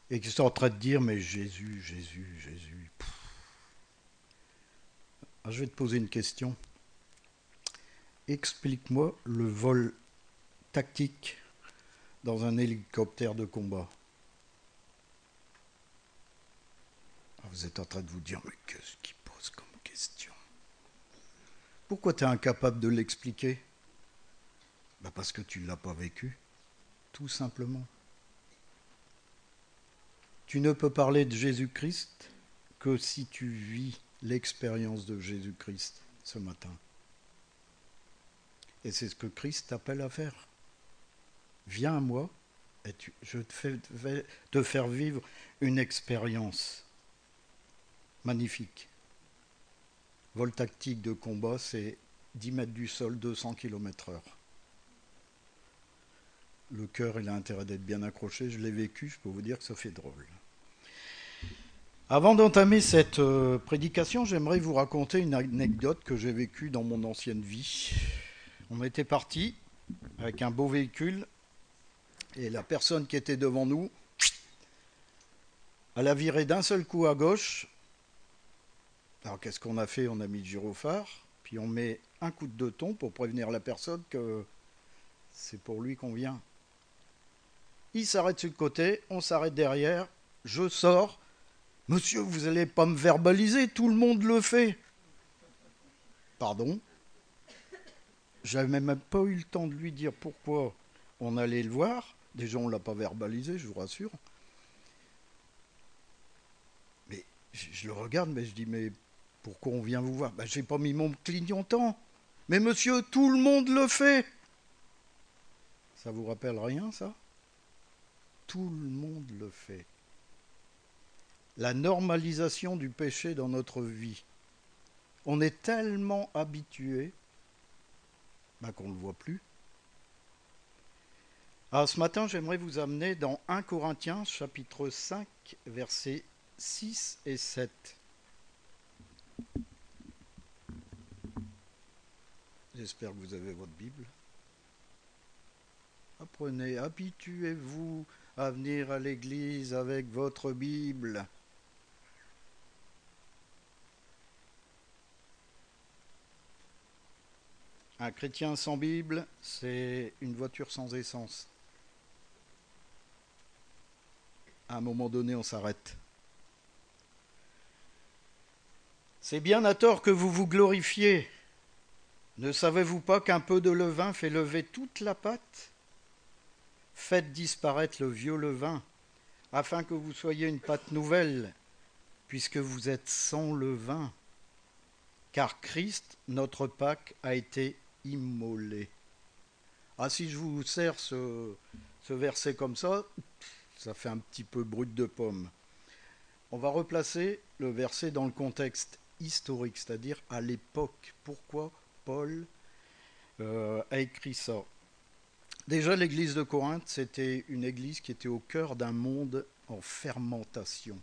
et qui sont en train de dire, mais Jésus, Jésus, Jésus. Ah, je vais te poser une question. Explique-moi le vol tactique dans un hélicoptère de combat. Ah, vous êtes en train de vous dire, mais qu'est-ce qu'il pose comme question? Pourquoi tu es incapable de l'expliquer? Parce que tu ne l'as pas vécu, tout simplement. Tu ne peux parler de Jésus-Christ que si tu vis l'expérience de Jésus-Christ ce matin. Et c'est ce que Christ t'appelle à faire. Viens à moi et je vais te faire vivre une expérience magnifique. Vol tactique de combat, c'est 10 mètres du sol, 200 km/h. Le cœur, il a intérêt d'être bien accroché. Je l'ai vécu, je peux vous dire que ça fait drôle. Avant d'entamer cette prédication, j'aimerais vous raconter une anecdote que j'ai vécue dans mon ancienne vie. On était parti avec un beau véhicule et la personne qui était devant nous, elle a viré d'un seul coup à gauche. Alors qu'est-ce qu'on a fait? On a mis le gyrophare, puis on met un coup de deux tons pour prévenir la personne que c'est pour lui qu'on vient. Il s'arrête sur le côté, on s'arrête derrière, je sors. Monsieur, vous n'allez pas me verbaliser, tout le monde le fait. Pardon? J'avais même pas eu le temps de lui dire pourquoi on allait le voir. Déjà, on ne l'a pas verbalisé, je vous rassure. Mais je le regarde, mais je dis, mais pourquoi on vient vous voir? J'ai pas mis mon clignotant. Mais monsieur, tout le monde le fait. Ça vous rappelle rien, ça? Tout le monde le fait. La normalisation du péché dans notre vie. On est tellement habitué qu'on ne le voit plus. Alors ce matin, j'aimerais vous amener dans 1 Corinthiens, chapitre 5, versets 6 et 7. J'espère que vous avez votre Bible. Apprenez, habituez-vous à venir à l'église avec votre Bible. Un chrétien sans Bible, c'est une voiture sans essence. À un moment donné, on s'arrête. C'est bien à tort que vous vous glorifiez. Ne savez-vous pas qu'un peu de levain fait lever toute la pâte? Faites disparaître le vieux levain, afin que vous soyez une pâte nouvelle, puisque vous êtes sans levain. Car Christ, notre Pâque, a été immolé. Ah, si je vous sers ce verset comme ça fait un petit peu brut de pomme. On va replacer le verset dans le contexte historique, c'est-à-dire à l'époque. Pourquoi Paul a écrit ça? Déjà, l'église de Corinthe, c'était une église qui était au cœur d'un monde en fermentation.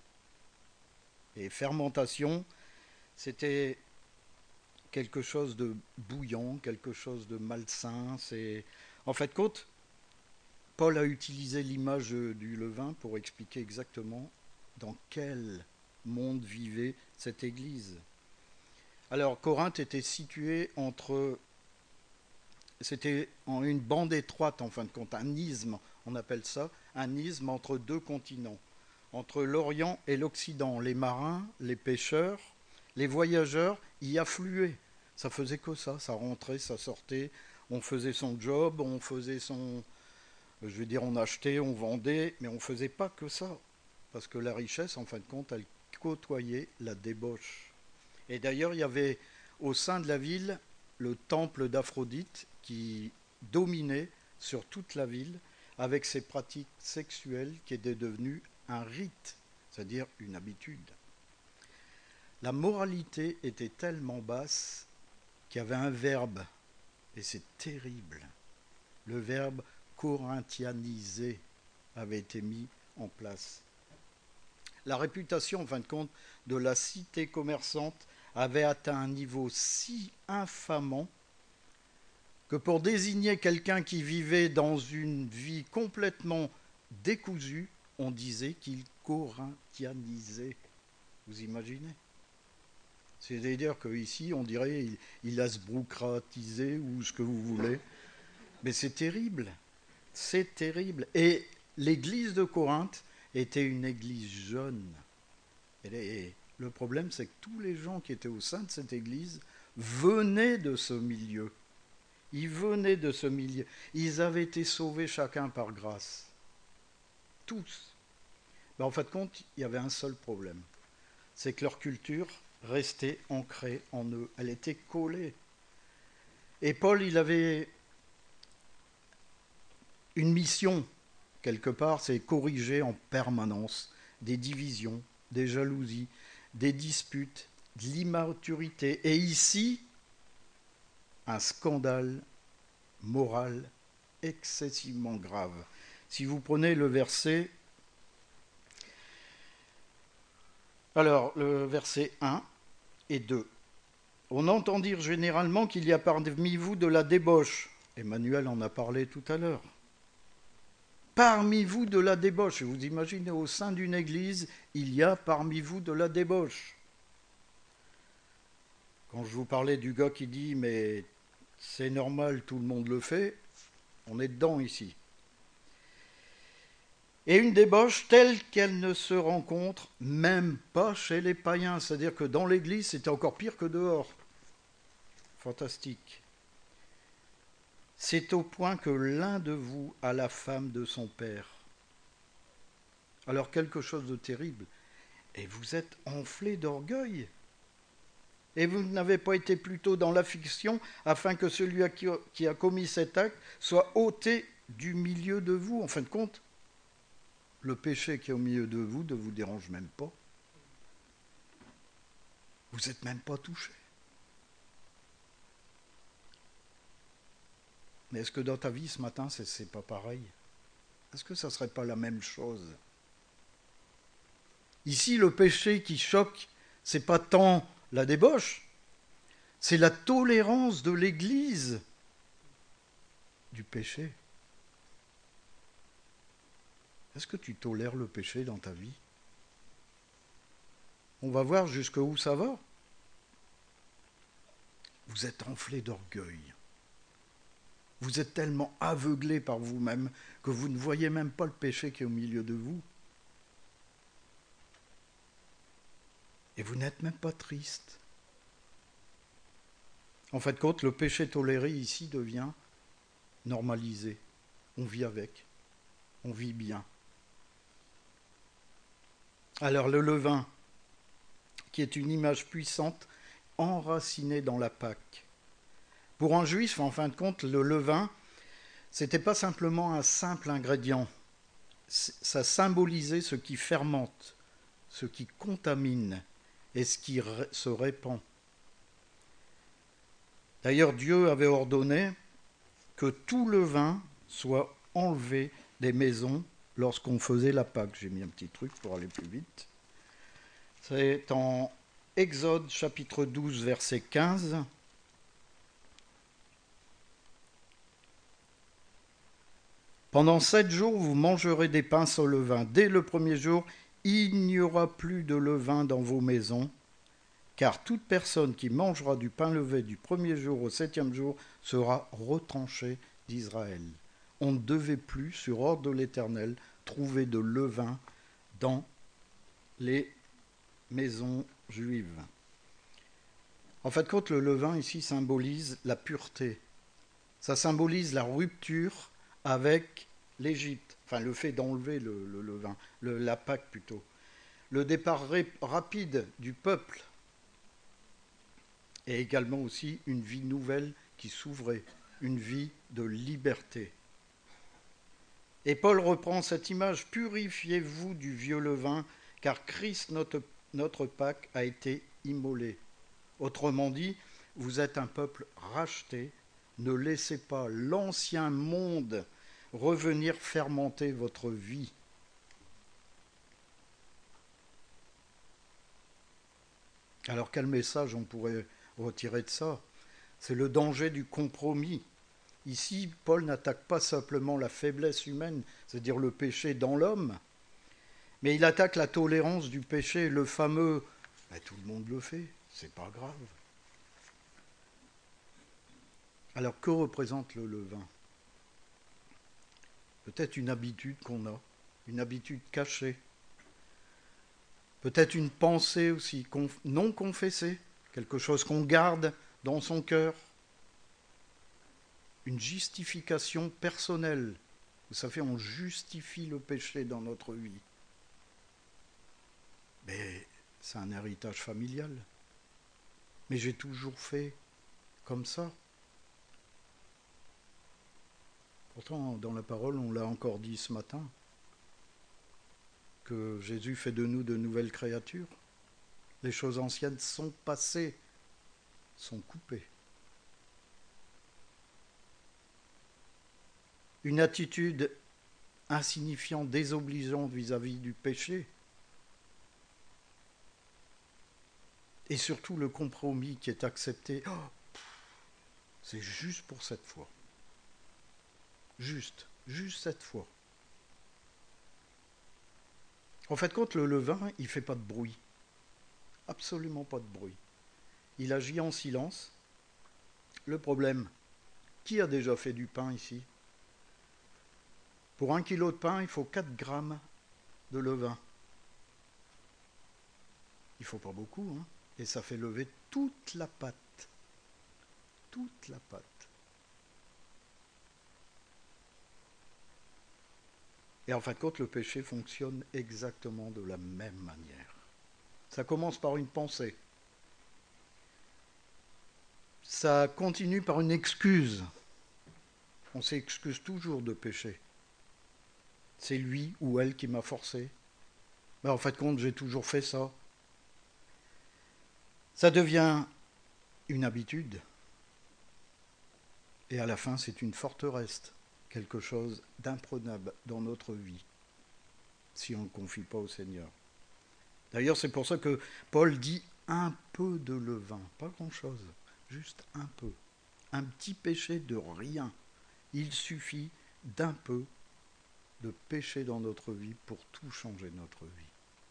Et fermentation, c'était quelque chose de bouillant, quelque chose de malsain. En fait, compte, Paul a utilisé l'image du levain pour expliquer exactement dans quel monde vivait cette église. Alors, Corinthe était située entre... C'était en une bande étroite, en fin de compte, un isthme, on appelle ça, un isthme entre deux continents, entre l'Orient et l'Occident. Les marins, les pêcheurs, les voyageurs y affluaient. Ça faisait que ça rentrait, ça sortait, on faisait son job, on faisait son... Je veux dire, on achetait, on vendait, mais on ne faisait pas que ça. Parce que la richesse, en fin de compte, elle côtoyait la débauche. Et d'ailleurs, il y avait au sein de la ville le temple d'Aphrodite qui dominait sur toute la ville avec ses pratiques sexuelles qui étaient devenues un rite, c'est-à-dire une habitude. La moralité était tellement basse qu'il y avait un verbe, et c'est terrible. Le verbe corinthianiser avait été mis en place. La réputation, en fin de compte, de la cité commerçante avait atteint un niveau si infamant que pour désigner quelqu'un qui vivait dans une vie complètement décousue, on disait qu'il corinthianisé. Vous imaginez? C'est-à-dire qu'ici, on dirait il a sbroucratisé ou ce que vous voulez. Mais c'est terrible. C'est terrible. Et l'église de Corinthe était une église jeune. Et le problème, c'est que tous les gens qui étaient au sein de cette église venaient de ce milieu. Ils venaient de ce milieu. Ils avaient été sauvés chacun par grâce. Tous. Mais en fin de compte, il y avait un seul problème. C'est que leur culture restait ancrée en eux. Elle était collée. Et Paul, il avait une mission, quelque part, c'est corriger en permanence des divisions, des jalousies, des disputes, de l'immaturité. Et ici, un scandale moral excessivement grave. Si vous prenez le verset, alors le verset 1 et 2. On entend dire généralement qu'il y a parmi vous de la débauche. Emmanuel en a parlé tout à l'heure. Parmi vous de la débauche. Vous imaginez, au sein d'une église, il y a parmi vous de la débauche. Quand je vous parlais du gars qui dit « mais c'est normal, tout le monde le fait », on est dedans ici. Et une débauche telle qu'elle ne se rencontre même pas chez les païens. C'est-à-dire que dans l'église, c'était encore pire que dehors. Fantastique. C'est au point que l'un de vous a la femme de son père. Alors quelque chose de terrible. Et vous êtes enflé d'orgueil. Et vous n'avez pas été plutôt dans l'affliction afin que celui qui a commis cet acte soit ôté du milieu de vous. En fin de compte, le péché qui est au milieu de vous ne vous dérange même pas. Vous n'êtes même pas touché. Mais est-ce que dans ta vie ce matin, c'est pas pareil? Est-ce que ça ne serait pas la même chose? Ici, le péché qui choque, ce n'est pas tant la débauche, c'est la tolérance de l'Église du péché. Est-ce que tu tolères le péché dans ta vie? On va voir jusqu'où ça va. Vous êtes enflé d'orgueil. Vous êtes tellement aveuglé par vous-même que vous ne voyez même pas le péché qui est au milieu de vous. Et vous n'êtes même pas triste. En fait, compte, le péché toléré ici devient normalisé. On vit avec. On vit bien. Alors le levain, qui est une image puissante, enracinée dans la Pâque. Pour un juif, en fin de compte, le levain, c'était pas simplement un simple ingrédient. Ça symbolisait ce qui fermente, ce qui contamine et ce qui se répand. D'ailleurs, Dieu avait ordonné que tout levain soit enlevé des maisons lorsqu'on faisait la Pâque. J'ai mis un petit truc pour aller plus vite. C'est en Exode chapitre 12, verset 15. Pendant 7 jours, vous mangerez des pains sans levain. Dès le premier jour, il n'y aura plus de levain dans vos maisons, car toute personne qui mangera du pain levé du premier jour au 7e jour sera retranchée d'Israël. On ne devait plus, sur ordre de l'Éternel, trouver de levain dans les maisons juives. En fait, compte, le levain ici symbolise la pureté. Ça symbolise la rupture avec l'Égypte, enfin le fait d'enlever le levain, la Pâque plutôt. Le départ rapide du peuple et également aussi une vie nouvelle qui s'ouvrait, une vie de liberté. Et Paul reprend cette image, purifiez-vous du vieux levain, car Christ, notre Pâque, a été immolé. Autrement dit, vous êtes un peuple racheté, ne laissez pas l'ancien monde revenir fermenter votre vie. Alors quel message on pourrait retirer de ça? C'est le danger du compromis. Ici, Paul n'attaque pas simplement la faiblesse humaine, c'est-à-dire le péché dans l'homme, Mais il attaque la tolérance du péché, le fameux « tout le monde le fait, c'est pas grave ». Alors que représente le levain? Peut-être une habitude qu'on a, une habitude cachée. Peut-être une pensée aussi non confessée, quelque chose qu'on garde dans son cœur. Une justification personnelle. Vous savez, on justifie le péché dans notre vie. Mais c'est un héritage familial. Mais j'ai toujours fait comme ça. Pourtant, dans la parole, on l'a encore dit ce matin, que Jésus fait de nous de nouvelles créatures. Les choses anciennes sont passées, sont coupées. Une attitude insignifiante, désobligeante vis-à-vis du péché. Et surtout le compromis qui est accepté. C'est juste pour cette fois. Juste cette fois. En fait, quand le levain, il ne fait pas de bruit. Absolument pas de bruit. Il agit en silence. Le problème, qui a déjà fait du pain ici? Pour 1 kilo de pain, il faut 4 grammes de levain. Il ne faut pas beaucoup, hein. Et ça fait lever toute la pâte. Toute la pâte. Et en fin de compte, le péché fonctionne exactement de la même manière. Ça commence par une pensée. Ça continue par une excuse. On s'excuse toujours de pécher. C'est lui ou elle qui m'a forcé. Mais en fin de compte, j'ai toujours fait ça. Ça devient une habitude. Et à la fin, c'est une forteresse, quelque chose d'imprenable dans notre vie, si on ne le confie pas au Seigneur. D'ailleurs, c'est pour ça que Paul dit un peu de levain, pas grand-chose, juste un peu. Un petit péché de rien. Il suffit d'un peu de péché dans notre vie pour tout changer notre vie.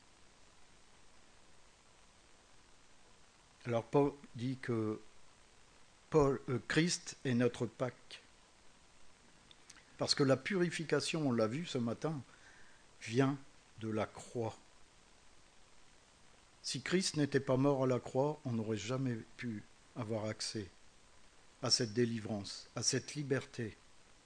Alors Paul dit que Christ est notre Pâque. Parce que la purification, on l'a vu ce matin, vient de la croix. Si Christ n'était pas mort à la croix, on n'aurait jamais pu avoir accès à cette délivrance, à cette liberté.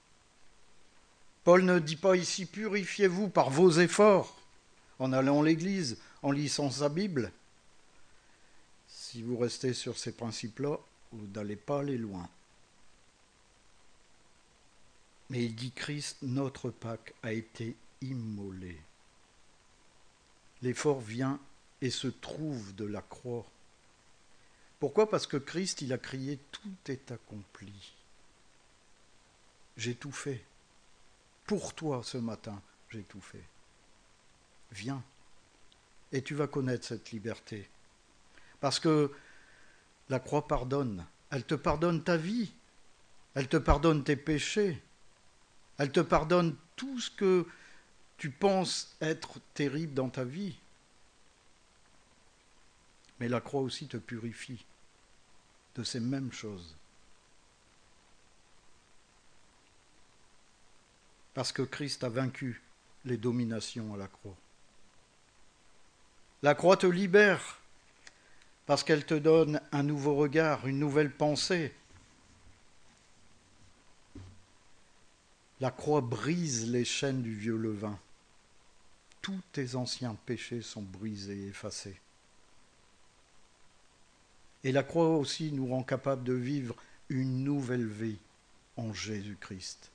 Paul ne dit pas ici « purifiez-vous par vos efforts » en allant à l'église, en lisant sa Bible. Si vous restez sur ces principes-là, vous n'allez pas aller loin. Mais il dit Christ, notre Pâque, a été immolé. L'effort vient et se trouve de la croix. Pourquoi? Parce que Christ, il a crié « tout est accompli ». J'ai tout fait. Pour toi ce matin, j'ai tout fait. Viens. Et tu vas connaître cette liberté. Parce que la croix pardonne. Elle te pardonne ta vie. Elle te pardonne tes péchés. Elle te pardonne tout ce que tu penses être terrible dans ta vie. Mais la croix aussi te purifie de ces mêmes choses. Parce que Christ a vaincu les dominations à la croix. La croix te libère parce qu'elle te donne un nouveau regard, une nouvelle pensée. La croix brise les chaînes du vieux levain. Tous tes anciens péchés sont brisés et effacés. Et la croix aussi nous rend capables de vivre une nouvelle vie en Jésus-Christ.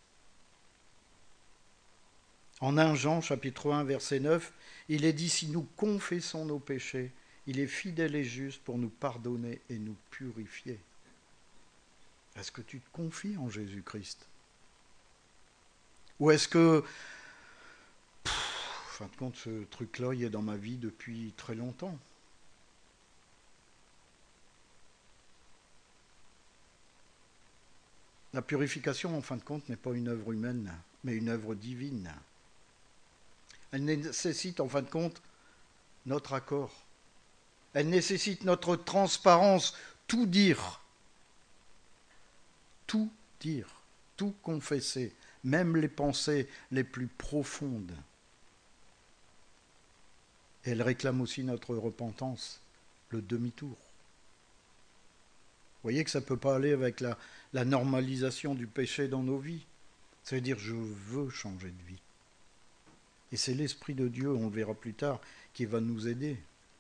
En 1 Jean, chapitre 1, verset 9, il est dit « Si nous confessons nos péchés, il est fidèle et juste pour nous pardonner et nous purifier. » Est-ce que tu te confies en Jésus-Christ? Ou est-ce que, en fin de compte, ce truc-là, il est dans ma vie depuis très longtemps? La purification, en fin de compte, n'est pas une œuvre humaine, mais une œuvre divine. Elle nécessite en fin de compte notre accord. Elle nécessite notre transparence, tout dire, tout dire, tout confesser, même les pensées les plus profondes. Et elle réclame aussi notre repentance, le demi-tour. Vous voyez que ça ne peut pas aller avec la normalisation du péché dans nos vies. Ça veut dire je veux changer de vie. Et c'est l'Esprit de Dieu, on le verra plus tard, qui va nous aider.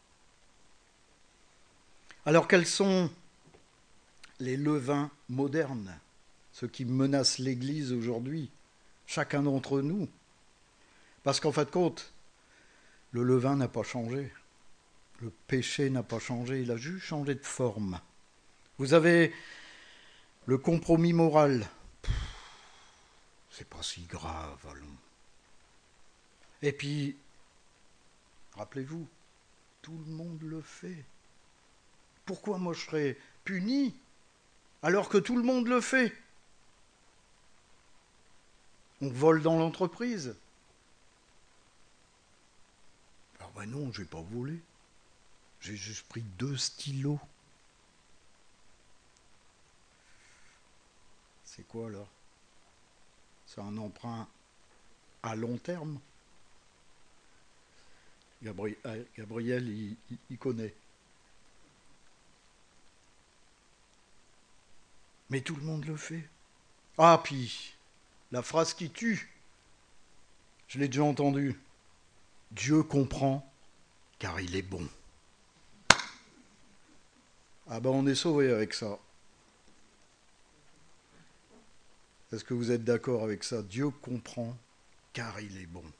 Alors quels sont les levains modernes, ceux qui menacent l'Église aujourd'hui, chacun d'entre nous? Parce qu'en fin de compte, le levain n'a pas changé. Le péché n'a pas changé, il a juste changé de forme. Vous avez le compromis moral. C'est pas si grave, allons. Et puis, rappelez-vous, tout le monde le fait. Pourquoi moi je serais puni alors que tout le monde le fait? On vole dans l'entreprise. Alors ben non, je n'ai pas volé. J'ai juste pris 2 stylos. C'est quoi alors? C'est un emprunt à long terme. Gabriel, il connaît. Mais tout le monde le fait. Ah, puis, la phrase qui tue, je l'ai déjà entendue. Dieu comprend, car il est bon. Ah ben on est sauvé avec ça. Est-ce que vous êtes d'accord avec ça? Dieu comprend, car il est bon.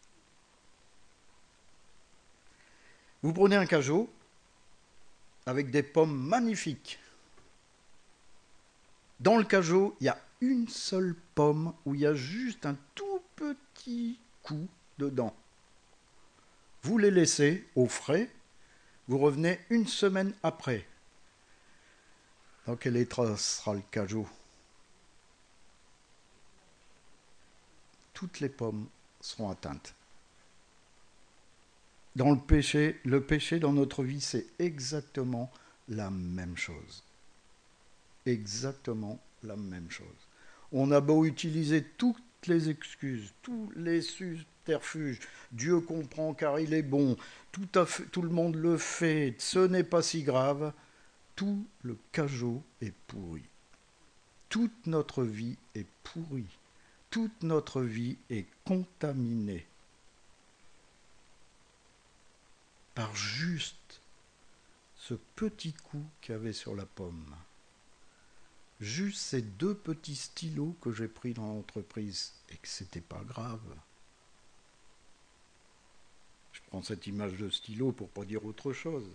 Vous prenez un cajot avec des pommes magnifiques. Dans le cajot, il y a une seule pomme où il y a juste un tout petit coup dedans. Vous les laissez au frais, vous revenez une semaine après. Dans quel état sera le cajot? Toutes les pommes seront atteintes. Dans le péché dans notre vie, c'est exactement la même chose. Exactement la même chose. On a beau utiliser toutes les excuses, tous les subterfuges, Dieu comprend car il est bon, tout le monde le fait, ce n'est pas si grave, tout le cajot est pourri. Toute notre vie est pourrie. Toute notre vie est contaminée par juste ce petit coup qu'il y avait sur la pomme. Juste ces 2 petits stylos que j'ai pris dans l'entreprise et que c'était pas grave. Je prends cette image de stylo pour pas dire autre chose.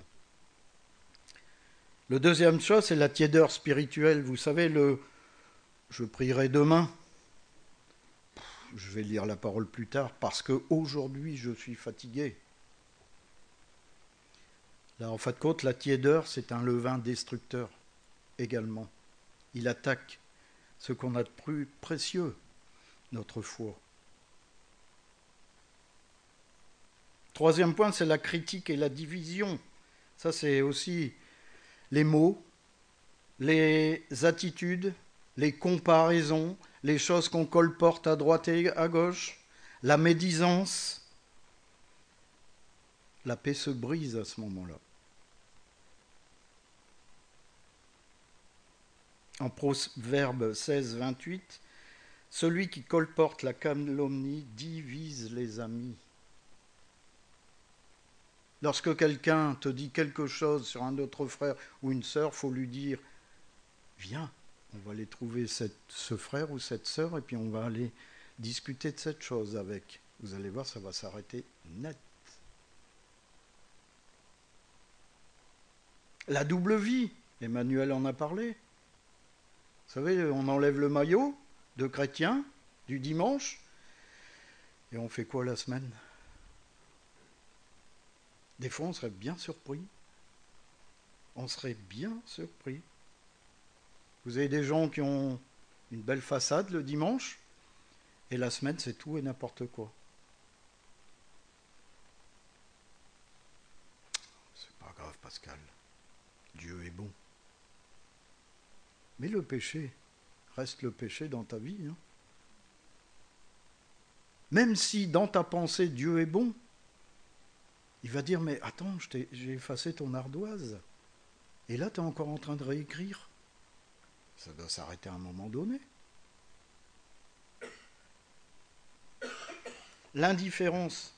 Le deuxième chose, c'est la tiédeur spirituelle. Vous savez, je prierai demain. Je vais lire la parole plus tard parce qu'aujourd'hui je suis fatigué. Là, en fin de compte, la tiédeur, c'est un levain destructeur également. Il attaque ce qu'on a de plus précieux, notre foi. Troisième point, c'est la critique et la division. Ça, c'est aussi les mots, les attitudes, les comparaisons, les choses qu'on colporte à droite et à gauche, la médisance. La paix se brise à ce moment-là. En Proverbe 16, 28, celui qui colporte la calomnie divise les amis. Lorsque quelqu'un te dit quelque chose sur un autre frère ou une sœur, il faut lui dire « Viens, on va aller trouver ce frère ou cette sœur et puis on va aller discuter de cette chose avec. » Vous allez voir, ça va s'arrêter net. La double vie, Emmanuel en a parlé. Vous savez, on enlève le maillot de chrétien du dimanche et on fait quoi la semaine? Des fois, on serait bien surpris. On serait bien surpris. Vous avez des gens qui ont une belle façade le dimanche, et la semaine, c'est tout et n'importe quoi. Pascal. Dieu est bon. Mais le péché reste le péché dans ta vie. Hein. Même si dans ta pensée Dieu est bon, il va dire, mais attends, j'ai effacé ton ardoise. Et là, tu es encore en train de réécrire. Ça doit s'arrêter à un moment donné. L'indifférence.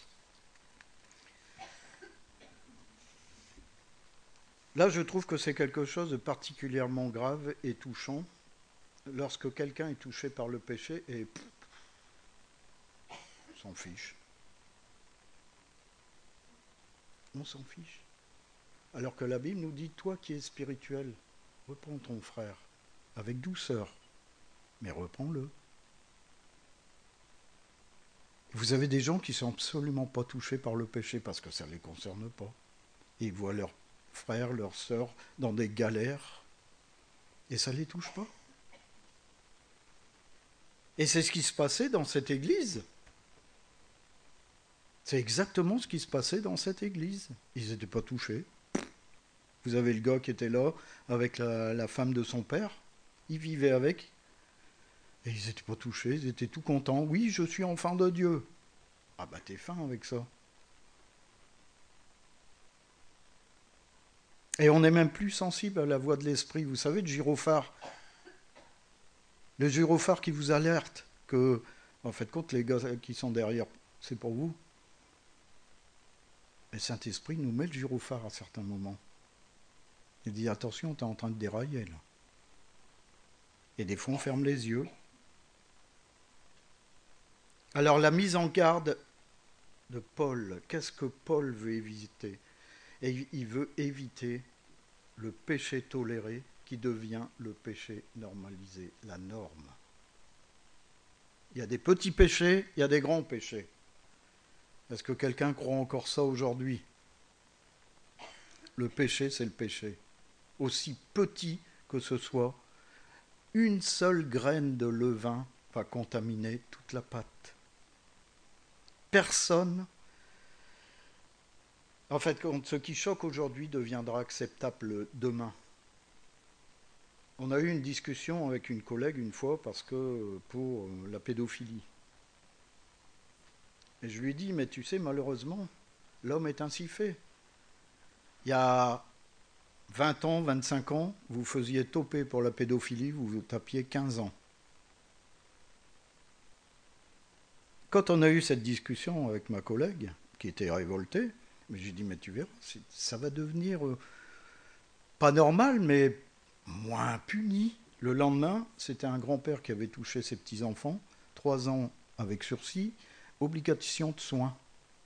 Là, je trouve que c'est quelque chose de particulièrement grave et touchant lorsque quelqu'un est touché par le péché et on s'en fiche. On s'en fiche. Alors que la Bible nous dit, toi qui es spirituel, reprends ton frère avec douceur, mais reprends-le. Vous avez des gens qui ne sont absolument pas touchés par le péché parce que ça ne les concerne pas. Ils voient leurs frères, leurs sœurs dans des galères et ça ne les touche pas. Et c'est ce qui se passait dans cette église. C'est exactement ce qui se passait dans cette église. Ils n'étaient pas touchés. Vous avez le gars qui était là avec la femme de son père. Ils vivaient avec. Et ils n'étaient pas touchés, ils étaient tout contents. Oui, je suis enfant de Dieu. Ah bah t'es fin avec ça. Et on est même plus sensible à la voix de l'esprit. Vous savez, le gyrophare qui vous alerte que, en fait, compte les gars qui sont derrière, c'est pour vous. Le Saint-Esprit nous met le gyrophare à certains moments. Il dit, attention, t'es en train de dérailler là. Et des fois, on ferme les yeux. Alors, la mise en garde de Paul, qu'est-ce que Paul veut éviter? Et il veut éviter le péché toléré qui devient le péché normalisé, la norme. Il y a des petits péchés, il y a des grands péchés. Est-ce que quelqu'un croit encore ça aujourd'hui? Le péché, c'est le péché. Aussi petit que ce soit, une seule graine de levain va contaminer toute la pâte. Personne. En fait, ce qui choque aujourd'hui deviendra acceptable demain. On a eu une discussion avec une collègue une fois pour la pédophilie. Et je lui ai dit, mais tu sais, malheureusement, l'homme est ainsi fait. Il y a 20 ans, 25 ans, vous faisiez toper pour la pédophilie, vous tapiez 15 ans. Quand on a eu cette discussion avec ma collègue, qui était révoltée, j'ai dit, mais tu verras, ça va devenir pas normal, mais moins puni. Le lendemain, c'était un grand-père qui avait touché ses petits-enfants, 3 ans avec sursis, obligation de soins.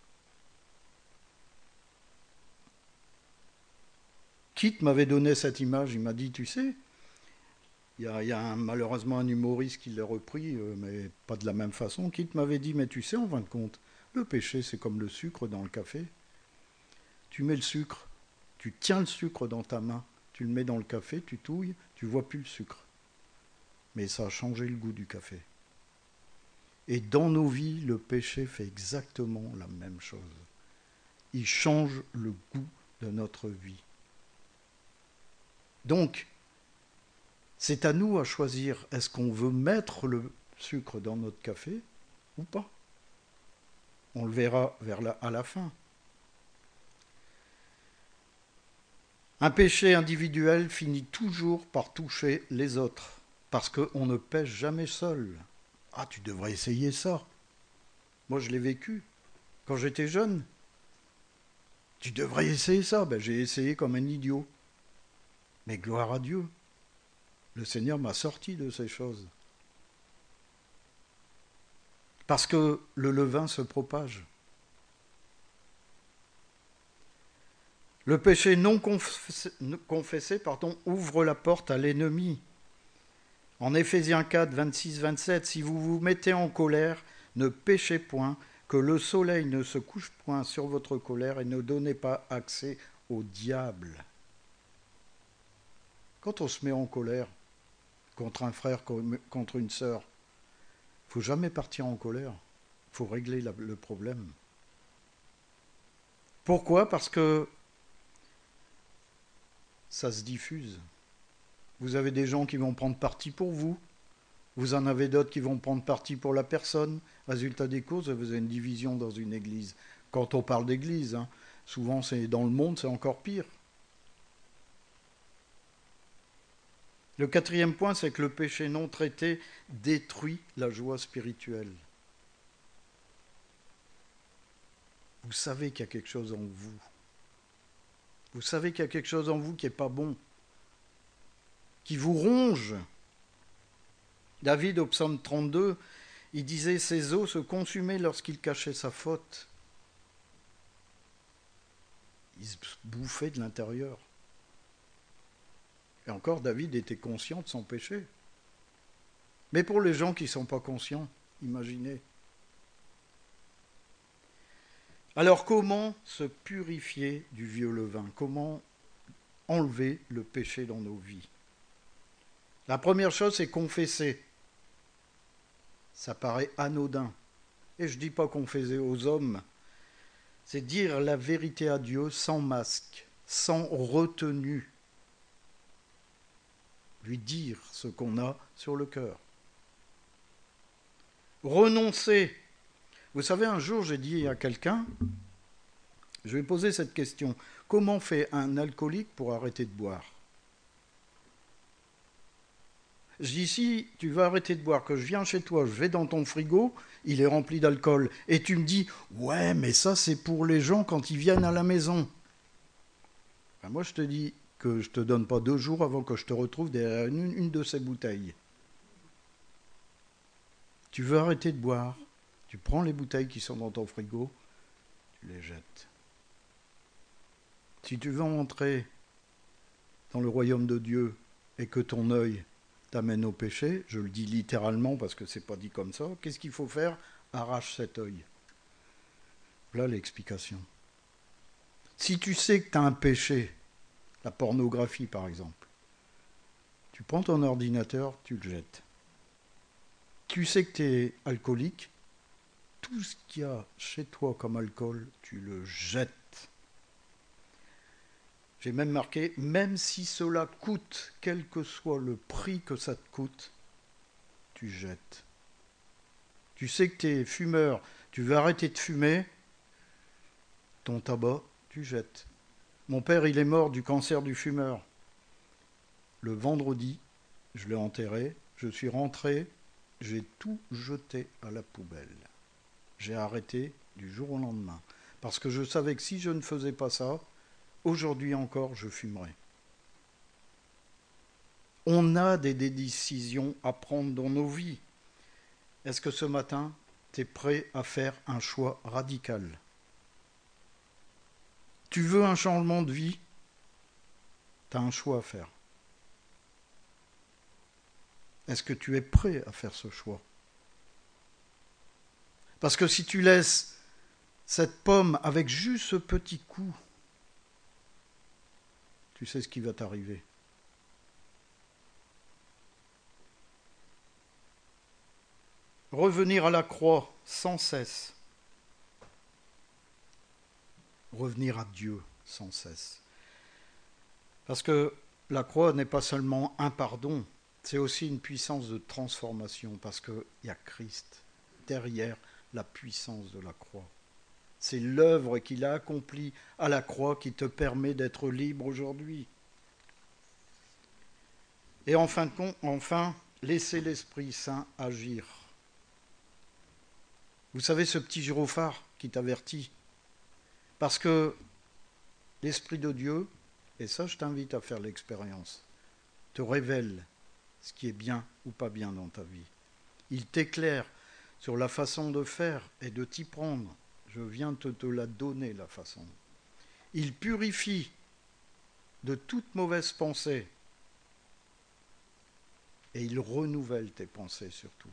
Kit m'avait donné cette image, il m'a dit, tu sais, il y a malheureusement un humoriste qui l'a repris, mais pas de la même façon. Kit m'avait dit, mais tu sais, en fin de compte, le péché, c'est comme le sucre dans le café. Tu mets le sucre, tu tiens le sucre dans ta main, tu le mets dans le café, tu touilles, tu ne vois plus le sucre. Mais ça a changé le goût du café. Et dans nos vies, le péché fait exactement la même chose. Il change le goût de notre vie. Donc, c'est à nous à choisir, est-ce qu'on veut mettre le sucre dans notre café ou pas? On le verra à la fin. Un péché individuel finit toujours par toucher les autres, parce qu'on ne pêche jamais seul. Ah, tu devrais essayer ça. Moi, je l'ai vécu quand j'étais jeune. Tu devrais essayer ça. Ben, j'ai essayé comme un idiot. Mais gloire à Dieu. Le Seigneur m'a sorti de ces choses. Parce que le levain se propage. Le péché non confessé ouvre la porte à l'ennemi. En Éphésiens 4, 26, 27, si vous vous mettez en colère, ne péchez point, que le soleil ne se couche point sur votre colère et ne donnez pas accès au diable. Quand on se met en colère contre un frère, contre une sœur, il ne faut jamais partir en colère. Il faut régler le problème. Pourquoi? Parce que ça se diffuse. Vous avez des gens qui vont prendre parti pour vous. Vous en avez d'autres qui vont prendre parti pour la personne. Résultat des courses, vous avez une division dans une église. Quand on parle d'église, souvent c'est dans le monde, c'est encore pire. Le quatrième point, c'est que le péché non traité détruit la joie spirituelle. Vous savez qu'il y a quelque chose en vous. Vous savez qu'il y a quelque chose en vous qui n'est pas bon, qui vous ronge. David, au psaume 32, il disait « Ses os se consumaient lorsqu'il cachait sa faute ». Il se bouffait de l'intérieur. Et encore, David était conscient de son péché. Mais pour les gens qui ne sont pas conscients, imaginez. Alors comment se purifier du vieux levain? Comment enlever le péché dans nos vies? La première chose, c'est confesser. Ça paraît anodin. Et je ne dis pas confesser aux hommes. C'est dire la vérité à Dieu sans masque, sans retenue. Lui dire ce qu'on a sur le cœur. Renoncer. Vous savez, un jour, j'ai dit à quelqu'un, je vais poser cette question, comment fait un alcoolique pour arrêter de boire? Je dis, si tu veux arrêter de boire, que je viens chez toi, je vais dans ton frigo, il est rempli d'alcool, et tu me dis, ouais, mais ça c'est pour les gens quand ils viennent à la maison. Ben moi je te dis que je ne te donne pas 2 jours avant que je te retrouve derrière une de ces bouteilles. Tu veux arrêter de boire, tu prends les bouteilles qui sont dans ton frigo, tu les jettes. Si tu veux entrer dans le royaume de Dieu et que ton œil t'amène au péché, je le dis littéralement parce que c'est pas dit comme ça, qu'est-ce qu'il faut faire? Arrache cet œil. Voilà l'explication. Si tu sais que tu as un péché, la pornographie par exemple, tu prends ton ordinateur, tu le jettes. Tu sais que tu es alcoolique, tout ce qu'il y a chez toi comme alcool, tu le jettes. J'ai même marqué, même si cela coûte, quel que soit le prix que ça te coûte, tu jettes. Tu sais que tu es fumeur, tu veux arrêter de fumer, ton tabac, tu jettes. Mon père, il est mort du cancer du fumeur. Le vendredi, je l'ai enterré, je suis rentré, j'ai tout jeté à la poubelle. J'ai arrêté du jour au lendemain. Parce que je savais que si je ne faisais pas ça, aujourd'hui encore, je fumerais. On a des décisions à prendre dans nos vies. Est-ce que ce matin, tu es prêt à faire un choix radical? Tu veux un changement de vie? Tu as un choix à faire. Est-ce que tu es prêt à faire ce choix? Parce que si tu laisses cette pomme avec juste ce petit coup, tu sais ce qui va t'arriver. Revenir à la croix sans cesse. Revenir à Dieu sans cesse. Parce que la croix n'est pas seulement un pardon, c'est aussi une puissance de transformation, parce qu'il y a Christ derrière la puissance de la croix. C'est l'œuvre qu'il a accomplie à la croix qui te permet d'être libre aujourd'hui. Et enfin, laissez l'Esprit Saint agir. Vous savez, ce petit gyrophare qui t'avertit, parce que l'Esprit de Dieu, et ça je t'invite à faire l'expérience, te révèle ce qui est bien ou pas bien dans ta vie. Il t'éclaire sur la façon de faire et de t'y prendre. Je viens de te la donner, la façon. Il purifie de toute mauvaise pensée et il renouvelle tes pensées surtout.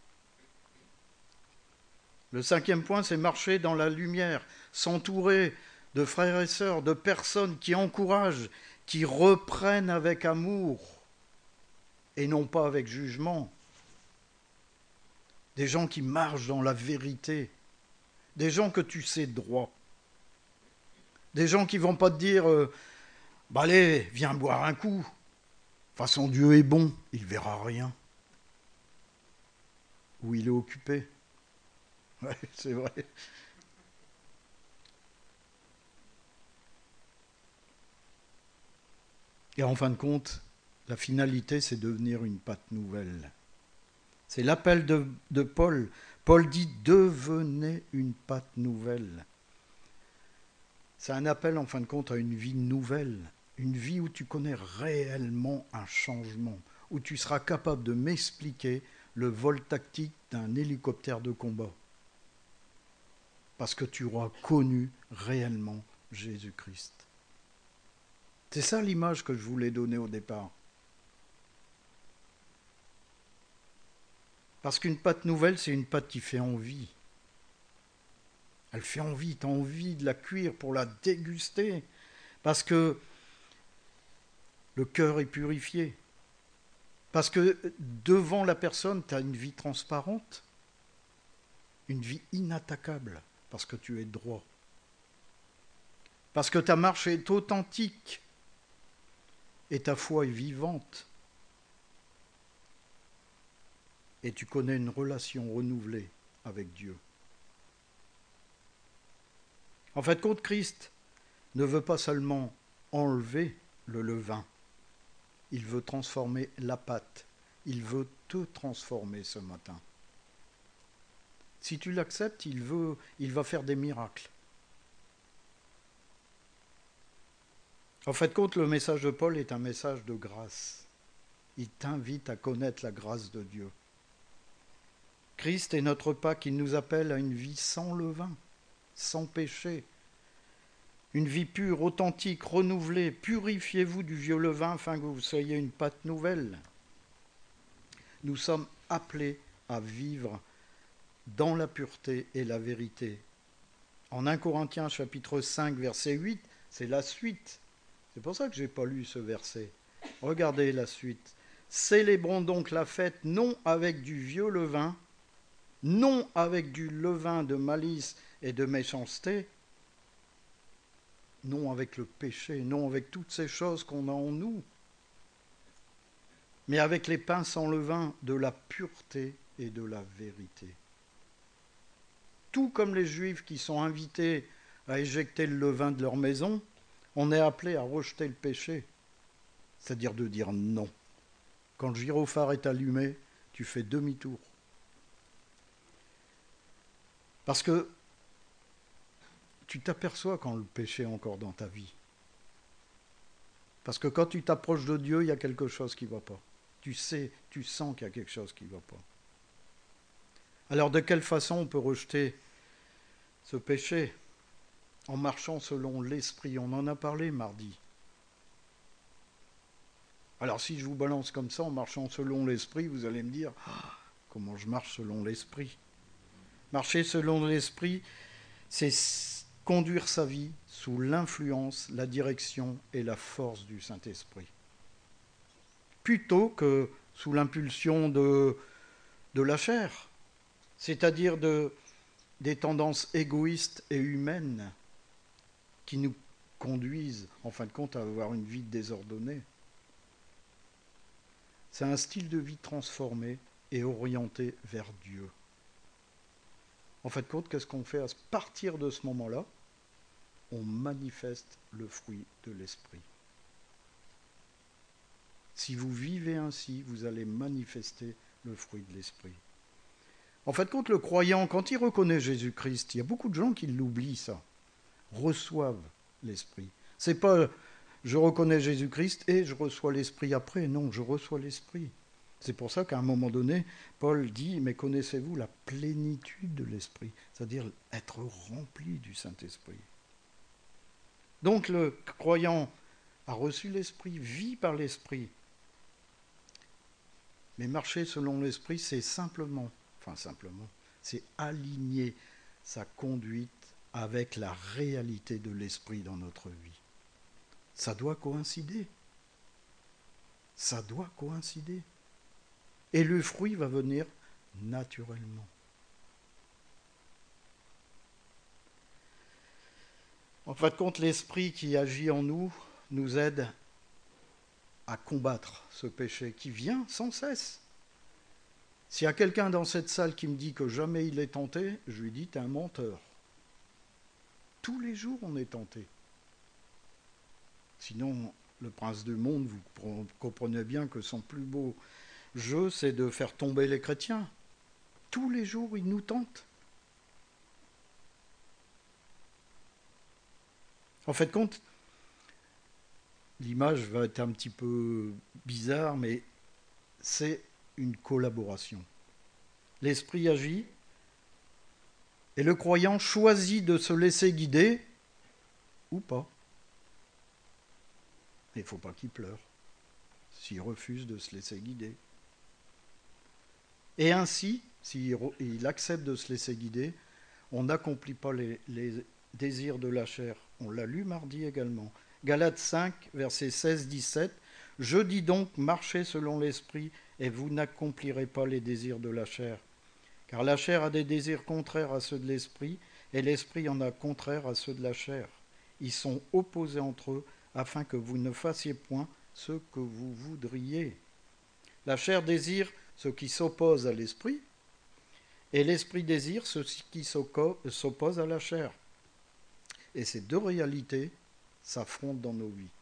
Le 5e point, c'est marcher dans la lumière, s'entourer de frères et sœurs, de personnes qui encouragent, qui reprennent avec amour et non pas avec jugement. Des gens qui marchent dans la vérité, des gens que tu sais droit, des gens qui ne vont pas te dire Bah allez, viens boire un coup. De toute façon, Dieu est bon, il verra rien. Ou il est occupé. Ouais, c'est vrai. Et en fin de compte, la finalité, c'est devenir une pâte nouvelle. C'est l'appel de Paul. Paul dit devenez une pâte nouvelle. C'est un appel en fin de compte à une vie nouvelle, une vie où tu connais réellement un changement, où tu seras capable de m'expliquer le vol tactique d'un hélicoptère de combat. Parce que tu auras connu réellement Jésus-Christ. C'est ça l'image que je voulais donner au départ. Parce qu'une pâte nouvelle, c'est une pâte qui fait envie. Elle fait envie, tu as envie de la cuire pour la déguster. Parce que le cœur est purifié. Parce que devant la personne, tu as une vie transparente, une vie inattaquable, parce que tu es droit. Parce que ta marche est authentique et ta foi est vivante. Et tu connais une relation renouvelée avec Dieu. En fait, compte Christ ne veut pas seulement enlever le levain, il veut transformer la pâte. Il veut te transformer ce matin. Si tu l'acceptes, il va faire des miracles. En fait, compte, le message de Paul est un message de grâce. Il t'invite à connaître la grâce de Dieu. Christ est notre Pâque, il nous appelle à une vie sans levain, sans péché. Une vie pure, authentique, renouvelée. Purifiez-vous du vieux levain afin que vous soyez une pâte nouvelle. Nous sommes appelés à vivre dans la pureté et la vérité. En 1 Corinthiens chapitre 5 verset 8, c'est la suite. C'est pour ça que je n'ai pas lu ce verset. Regardez la suite. Célébrons donc la fête non avec du vieux levain, non avec du levain de malice et de méchanceté, non avec le péché, non avec toutes ces choses qu'on a en nous, mais avec les pains sans levain de la pureté et de la vérité. Tout comme les Juifs qui sont invités à éjecter le levain de leur maison, on est appelé à rejeter le péché, c'est-à-dire de dire non. Quand le gyrophare est allumé, tu fais demi-tour. Parce que tu t'aperçois quand le péché est encore dans ta vie. Parce que quand tu t'approches de Dieu, il y a quelque chose qui ne va pas. Tu sais, tu sens qu'il y a quelque chose qui ne va pas. Alors de quelle façon on peut rejeter ce péché? En marchant selon l'esprit. On en a parlé mardi. Alors si je vous balance comme ça, en marchant selon l'esprit, vous allez me dire, comment je marche selon l'esprit? Marcher selon l'esprit, c'est conduire sa vie sous l'influence, la direction et la force du Saint-Esprit. Plutôt que sous l'impulsion de la chair, c'est-à-dire des tendances égoïstes et humaines qui nous conduisent, en fin de compte, à avoir une vie désordonnée. C'est un style de vie transformé et orienté vers Dieu. En fin de compte, qu'est-ce qu'on fait à partir de ce moment-là? On manifeste le fruit de l'esprit. Si vous vivez ainsi, vous allez manifester le fruit de l'esprit. En fin de compte, le croyant, quand il reconnaît Jésus-Christ, il y a beaucoup de gens qui l'oublient, ça, reçoivent l'esprit. C'est pas je reconnais Jésus-Christ et je reçois l'esprit après. Non, je reçois l'esprit. C'est pour ça qu'à un moment donné, Paul dit, mais connaissez-vous la plénitude de l'esprit, c'est-à-dire être rempli du Saint-Esprit. Donc le croyant a reçu l'esprit, vit par l'esprit. Mais marcher selon l'esprit, c'est simplement, c'est aligner sa conduite avec la réalité de l'esprit dans notre vie. Ça doit coïncider. Ça doit coïncider. Et le fruit va venir naturellement. En fin de compte, l'esprit qui agit en nous, nous aide à combattre ce péché qui vient sans cesse. S'il y a quelqu'un dans cette salle qui me dit que jamais il est tenté, je lui dis, t'es un menteur. Tous les jours on est tenté. Sinon, le prince du monde, vous comprenez bien que son plus beau jeu, c'est de faire tomber les chrétiens. Tous les jours, il nous tente. En fait, compte, l'image va être un petit peu bizarre, mais c'est une collaboration. L'esprit agit et le croyant choisit de se laisser guider ou pas. Il ne faut pas qu'il pleure s'il refuse de se laisser guider. Et ainsi, s'il accepte de se laisser guider, on n'accomplit pas les désirs de la chair. On l'a lu mardi également. Galates 5, versets 16-17. « Je dis donc, marchez selon l'esprit, et vous n'accomplirez pas les désirs de la chair. Car la chair a des désirs contraires à ceux de l'esprit, et l'esprit en a contraires à ceux de la chair. Ils sont opposés entre eux, afin que vous ne fassiez point ce que vous voudriez. La chair désire ce qui s'oppose à l'esprit, et l'esprit désire ce qui s'oppose à la chair. Et ces deux réalités s'affrontent dans nos vies.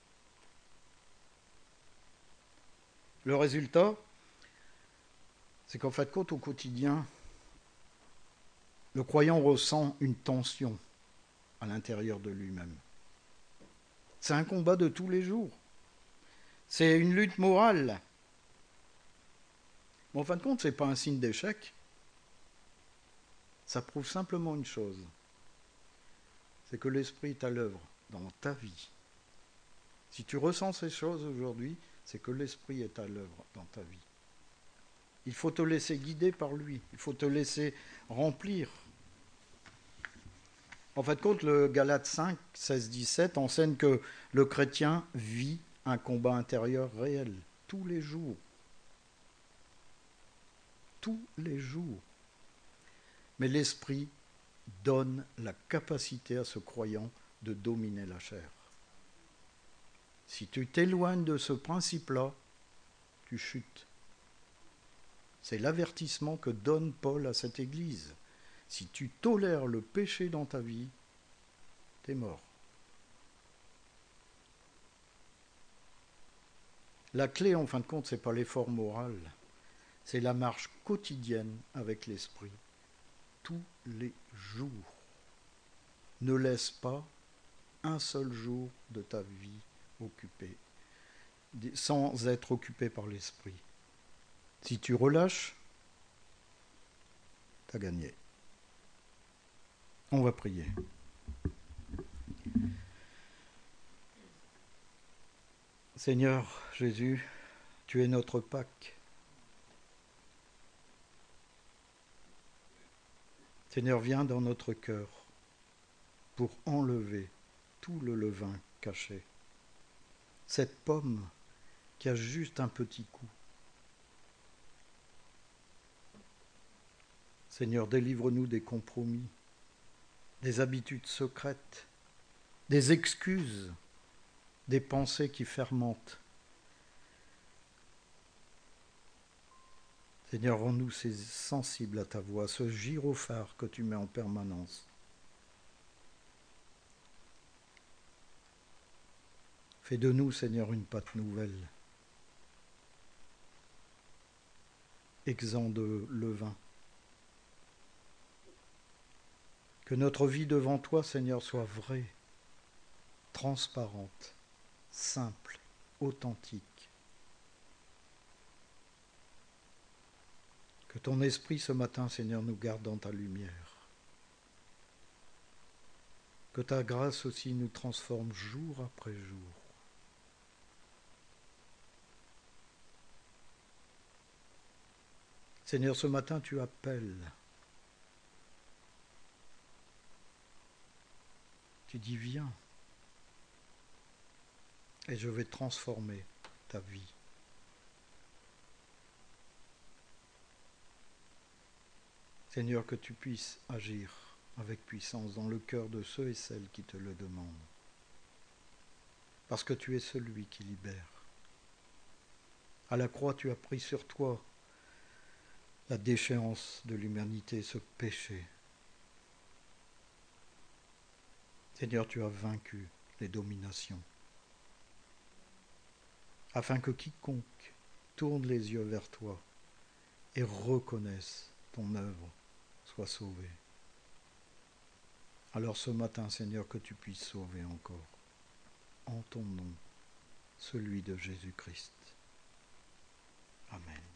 Le résultat, c'est qu'en fait, au quotidien, le croyant ressent une tension à l'intérieur de lui-même. C'est un combat de tous les jours. C'est une lutte morale. Mais en fin de compte, ce n'est pas un signe d'échec. Ça prouve simplement une chose. C'est que l'esprit est à l'œuvre dans ta vie. Si tu ressens ces choses aujourd'hui, c'est que l'esprit est à l'œuvre dans ta vie. Il faut te laisser guider par lui. Il faut te laisser remplir. En fin de compte, le Galates 5, 16, 17 enseigne que le chrétien vit un combat intérieur réel, tous les jours. Tous les jours. Mais l'esprit donne la capacité à ce croyant de dominer la chair. Si tu t'éloignes de ce principe-là, tu chutes. C'est l'avertissement que donne Paul à cette église. Si tu tolères le péché dans ta vie, t'es mort. La clé, en fin de compte, c'est pas l'effort moral, c'est la marche quotidienne avec l'esprit, tous les jours. Ne laisse pas un seul jour de ta vie occupé, sans être occupé par l'esprit. Si tu relâches, tu as gagné. On va prier. Seigneur Jésus, tu es notre Pâque. Seigneur, viens dans notre cœur pour enlever tout le levain caché. Cette pomme qui a juste un petit coup. Seigneur, délivre-nous des compromis, des habitudes secrètes, des excuses, des pensées qui fermentent. Seigneur, rends-nous sensibles à ta voix, ce gyrophare que tu mets en permanence. Fais de nous, Seigneur, une pâte nouvelle, exempt de levain. Que notre vie devant toi, Seigneur, soit vraie, transparente, simple, authentique. Que ton esprit ce matin, Seigneur, nous garde dans ta lumière. Que ta grâce aussi nous transforme jour après jour. Seigneur, ce matin, tu appelles. Tu dis, viens, et je vais transformer ta vie. Seigneur, que tu puisses agir avec puissance dans le cœur de ceux et celles qui te le demandent. parce que tu es celui qui libère. À la croix, tu as pris sur toi la déchéance de l'humanité, ce péché. Seigneur, tu as vaincu les dominations, afin que quiconque tourne les yeux vers toi et reconnaisse ton œuvre soit sauvé. Alors ce matin, Seigneur, que tu puisses sauver encore, en ton nom, celui de Jésus-Christ. Amen.